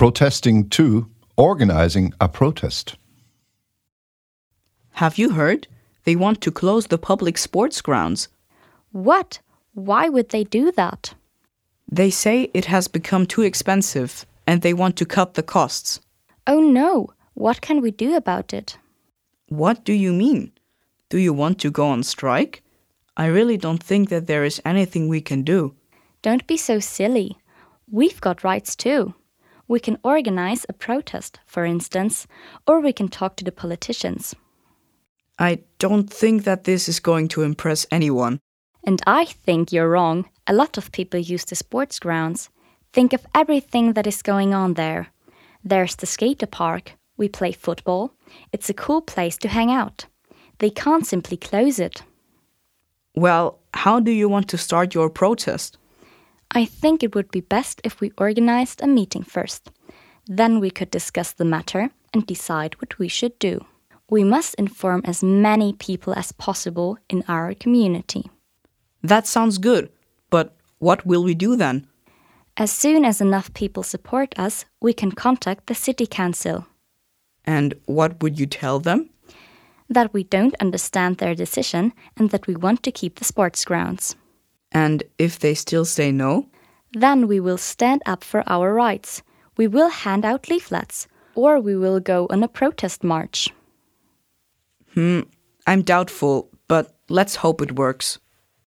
protesting to organizing a protest. Have you heard? They want to close the public sports grounds. What? Why would they do that? They say it has become too expensive and they want to cut the costs. Oh no, what can we do about it? What do you mean? Do you want to go on strike? I really don't think that there is anything we can do. Don't be so silly. We've got rights too. We can organize a protest, for instance, or we can talk to the politicians. I don't think that this is going to impress anyone. And I think you're wrong. A lot of people use the sports grounds. Think of everything that is going on there. There's the skater park. We play football. It's a cool place to hang out. They can't simply close it. Well, how do you want to start your protest? I think it would be best if we organized a meeting first. Then we could discuss the matter and decide what we should do. We must inform as many people as possible in our community. That sounds good, but what will we do then? As soon as enough people support us, we can contact the city council. And what would you tell them? That we don't understand their decision and that we want to keep the sports grounds. And if they still say no? Then we will stand up for our rights. We will hand out leaflets, or we will go on a protest march. I'm doubtful, but let's hope it works.